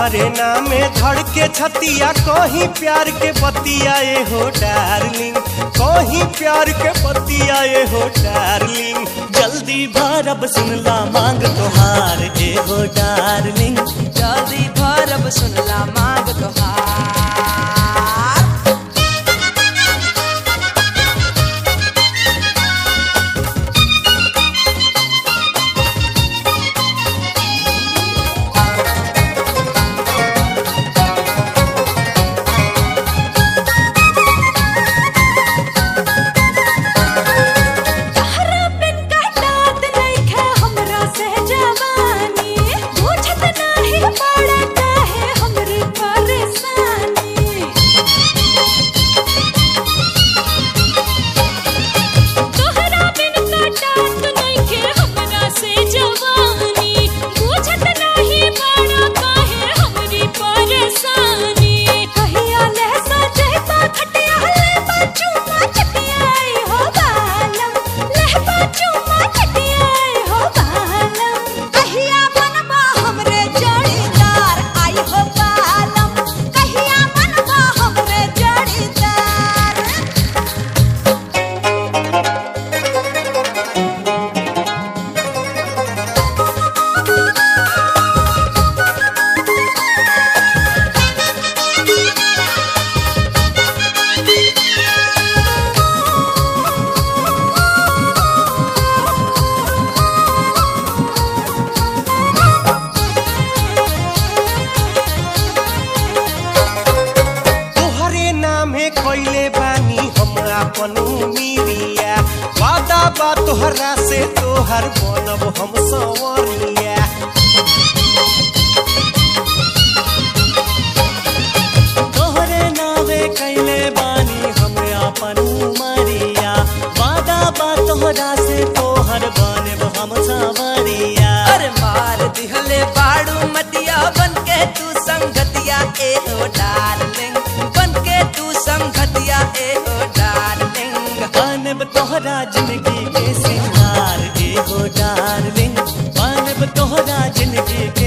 तोहरे नामे धड़के छतिया कहीं प्यार के बतिया ए हो डार्लिंग, कहीं प्यार के बतिया ए हो डार्लिंग। जल्दी भरब सुनला मांग तोहार ए हो डार्लिंग, जल्दी भरब सुनला मांग तोहार। वादा बा तोहरा से तोहर बनब हम संवरिया। तोहरे नावे कैले बानी हम अपन उमरिया, वादा बा तोहरा से तोहर बनब हम संवरिया। अरे मार दिहले बाड़ू मटिया बनके तू संगतिया ए हो डार्लिंग, बनके तू संगतिया ए हो डार्लिंग। बनब तोहरा जिंदगी के सिंगार ए हो डार्लिंग, बनब तोहरा जिंदगी के